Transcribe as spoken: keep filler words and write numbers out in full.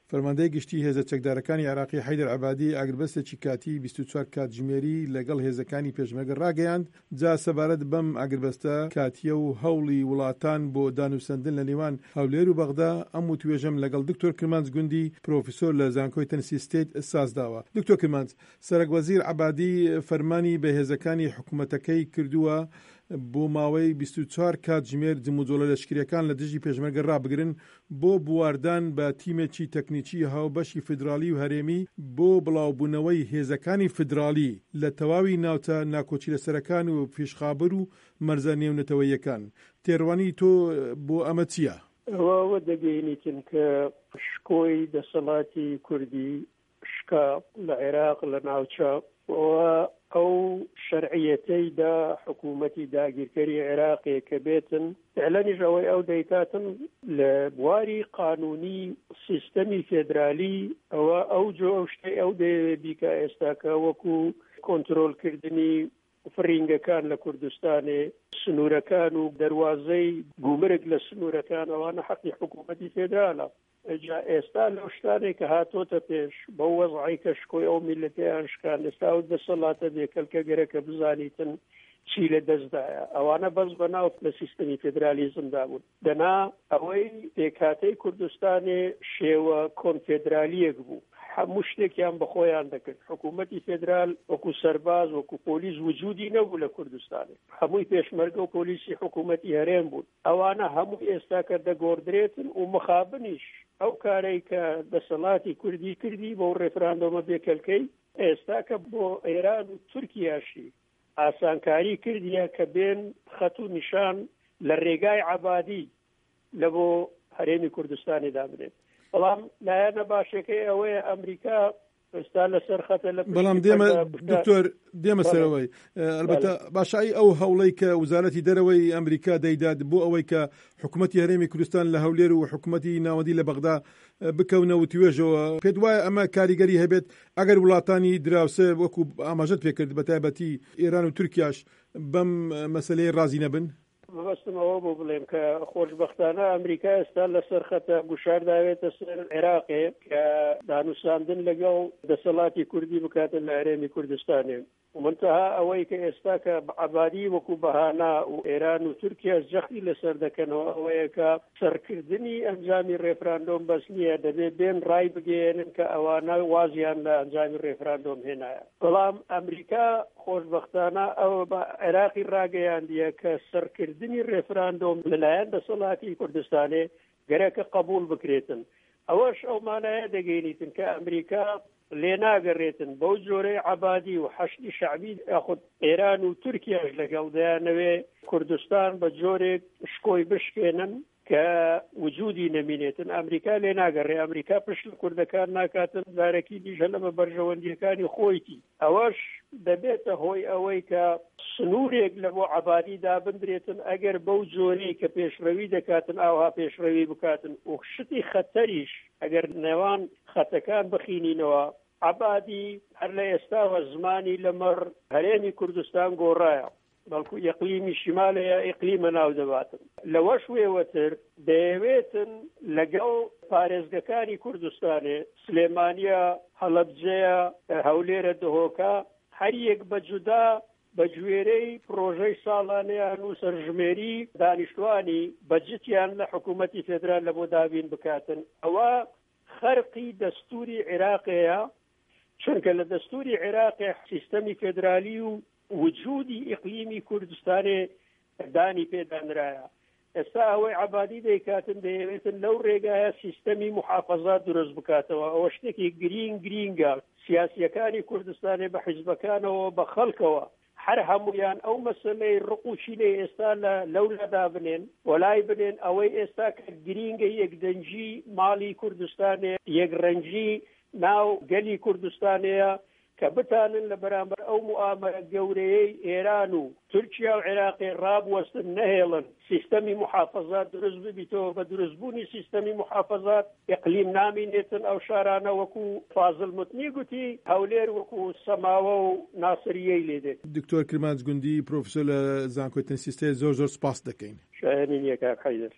فەرماندەی گشتی هێزە چەکدارەکانی عێراقی حەیدەر عەبادی ئاگربەستێکی کاتی بیست و چوار کاتژمێری لەگەڵ هێزەکانی پێشمەرگە ڕاگەیاند. جا سەبارەت بەم ئاگربەستە کاتیە و هەوڵی وڵاتان بۆ دانووسەندن لە نێوان هەولێر و بەغدا ئەم و توێژەم لەگەڵ دکتۆر کرمانج گوندی پرۆفیسۆر لە زانکۆی تەنسی ستێت سازداوە. دکتۆر کرمانج، سەرۆکوەزیر عەبادی فەرمانی بە هێزەکانی حکوومەتەکەی کردووە بۆ ماوەی بیست و چوار کاتژمێر جموجۆلە لەشکریەکان لە دژی پێشمەرگە ڕابگرن بۆ بواردان بە تیمێکی تەکنیکی هاوبەشی فیدرالی و هەرێمی بۆ بڵاوبوونەوەی هێزەکانی فیدرالی لە تەواوی ناوچە ناکۆچیلەسەرەکان و پێشخابر و مەرزە نێونەتەوەییەکان. تێڕوانی تۆ بۆ ئەمە چییە؟ ئەوە دەگەینیتن کە شکۆی دەسەڵاتی کوردی شکا لە عێراق لە ناوچە ئەو شەرعیەتەی دا حکوومەتی داگیرکەری عێراقێ کە بێتن ئەلەنیش ئەوەی ئەو دەیکاتن لە بواری قانونی سیستەمی فێدرالی ئەوە ئەو جۆ ئەو شتەی ئەو دەیەوێ بیکە ئێستاکە وەکو کۆنترۆلکردنی فرینگەکان لە کوردستانێ سنوورەکان و دەواازەی گومرگ لە سنوورەکان ئەوانە حەقی حکوومەتی فێدرالە. جا ئێستا لەو شتانێک کە هاتۆتە پێش بە وەزعی کە شکۆی ئەو میلەتیان شکان ئێستا و دەسەڵاتە بێکەلکە گەرەکە بزانیتن چی لە دەستدایە. ئەوانە بەس بەناو لە سیستەمی فێدرالیزمدا بوون. دەنا ئەوەی پێکاتەی کوردستانێ شێوە کۆنفێدرالیەک بوو، هەموو شتێکیان بەخۆیان دەکرد. حکوومەتی فێدرال وەکو سەرباز وەکو پۆلیس وجودی نەبوو لە کوردستانێ، هەمووی پێشمەرگە و پۆلیسی حکوومەتی هەرێم بوون. ئەوانە هەموو ئێستا کە دەگۆڕدرێتن و مخابنیش ئەو کارەی کە دەسەڵاتی کوردی کردی بۆ ڕێفراندۆمە بێکەلکەی ئێستا کە بۆ ئێران و تورکیاشی ئاسانکاری کردیە کە بێن خەت و نیشان لە ڕێگای عەبادی لە بۆ هەرێمی کوردستانی دابنێت. بەڵام لایەنە باشەکەی ئەوەیە ئەمریکا ئێستا لەسەر خەتە لە بەڵام دێمە دکتۆر دێمە سەرەوەی ئەلبەتە باشایی ئەو هەوڵەی کە وزارەتی دەرەوەی ئەمریکا دەیدات بۆ ئەوەی کە حکوومەتی هەرێمی کوردستان لە هەولێر و حکوومەتی ناوەندی لە بەغدا بکەونەوە توێژەوە، پێت وایە ئەمە کاریگەری هەبێت ئەگەر وڵاتانی دراوسە وەکو ئاماژەت پێکرد بە تایبەتی ئێران و تورکیاش بەم مەسەلەی ڕازی نەبن؟ بەستمەوە بۆ بڵێم کە خۆشبەختانە ئەمریکا ئێستا لەسەر خەتە گوشارداوێتە سەر عێراقێ کە دانووساندن لەگەڵ دەسەڵاتی کوردی بکاتن لە هەرێمی کوردستانێ. ومنتەها ئەوەی کە ئێستا کە عەبادی وەکو بەهانا و ئێران و تورکیا جەختی لەسەر دەکەنەوە ئەوەیە کە سەرکردنی ئەنجامی ڕێفراندۆم بەس نییە، دەبێت بێن ڕای بگەێنن کە ئەوانە وازیان لە ئەنجامی ڕێفراندۆم هێنایە. بەڵام ئەمریکا خۆشبەختانە ئەو بە عێراقی ڕاگەیاندیە کە سەرکردنی ڕێفراندۆم لەلایەن دەسەڵاتی کوردستانێ گەرەکە قبول بکرێتن. ئەوەش ئەو مانایە دەگەینیتن کە ئەمریکا لێ ناگەڕێتن بەو جۆرەی عەبادی و حەشدی شەعبی یاخود ئێران و تورکیاش لەگەڵ دەیانەوێ کوردستان بە جۆرێک شکۆی بشکێنن کە وجودی نەمینێتن. ئەمریکا لێ ناگەڕێ، ئەمریکا پشت لە کوردەکان ناکاتن، دارەکی دیژە لەمە بەرژەوەندیەکانی خۆیتی. ئەوەش دەبێتە هۆی ئەوەی کە سنوورێک لە بۆ عەبادی دابدرێتن ئەگەر بەو جۆرەی کە پێشڕەوی دەکاتن ئاوها پێشڕەوی بکاتن. و شتی خەتەریش ئەگەر نێوان خەتەکان بخینینەوە، عەبادی هەر لە ئێستاوە زمانی لەمەڕ هەرێمی کوردستان گۆڕایە، بەڵکو ئیقلیمی شیمالەیە ئیقلیمە ناو دەباتن. لەوەش وێوەتر دەیەوێتن لەگەڵ پارێزگەکانی کوردستانێ سلێمانیە، هەڵەبجەیە، هەولێرە دهۆکە هەر یەک بەجودا بە گوێرەی پرۆژەی ساڵانەیان و سەرژمێری دانیشتوانی بەجتیان لە حکوومەتی فێدرال لە بۆ دابین بکاتن. ئەوە خەرقی دەستوری عێراقەیە، چونکە لە دەستوری عێراقی سیستەمی فێدرالی و وجودی ئیقلیمی کوردستانێ دانی پێدانرایە. ئێستا ئەوەی عەبادی دەیکاتن دەیەوێتن لەو ڕێگایە سیستەمی محافەزات دروست بکاتەوە. ئەوە شتێکی گرنگ گرینگە. سیاسیەکانی کوردستانێ بە حیزبەکانەوە بە خەڵکەوە هەر هەمویان ئەو مەسەلەی ڕقوشینەی ئێستا لە لەولەدا بنێن وەلای بنێن ئەوەی ئێستا کە گرینگە یەکدەنجی ماڵی کوردستانێ، یەکڕەنجی ناو گەلی کوردستانەیە کە بتانن لە بەرامبەر ئەو موامەرە گەورەیەی ئێران و تورکیا و عێراقی ڕابوەستن نەهێڵن سیستەمی محافەزات دروست ببیتەوە. بە دروستبوونی سیستەمی محافەزات ئیقلیم نامینێتن ئەو شارانە وەکو فازڵ متنی گوتی هەولێر وەکو سەماوە و ناسریەی لێدێت. دکتۆر کرمانج گوندی پرۆفیسۆر لە زانکۆی تەنسی ستێت، زۆر زۆر سپاس دەکەین. شایەنی نییە کاک حەیدەر.